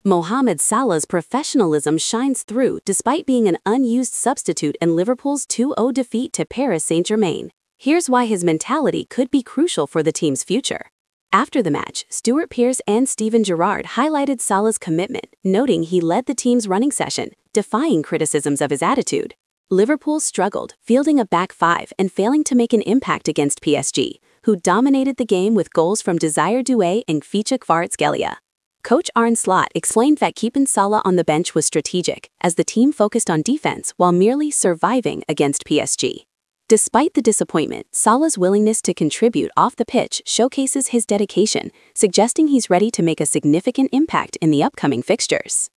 Mohamed Salah's professionalism shines through despite being an unused substitute in Liverpool's 2-0 defeat to Paris Saint-Germain. Here's why his mentality could be crucial for the team's future. After the match, Stuart Pearce and Steven Gerrard highlighted Salah's commitment, noting he led the team's running session, defying criticisms of his attitude. Liverpool struggled, fielding a back five and failing to make an impact against PSG, who dominated the game with goals from Desire Doué and Khvicha Kvaratskhelia. Coach Arne Slot explained that keeping Salah on the bench was strategic, as the team focused on defense while merely surviving against PSG. Despite the disappointment, Salah's willingness to contribute off the pitch showcases his dedication, suggesting he's ready to make a significant impact in the upcoming fixtures.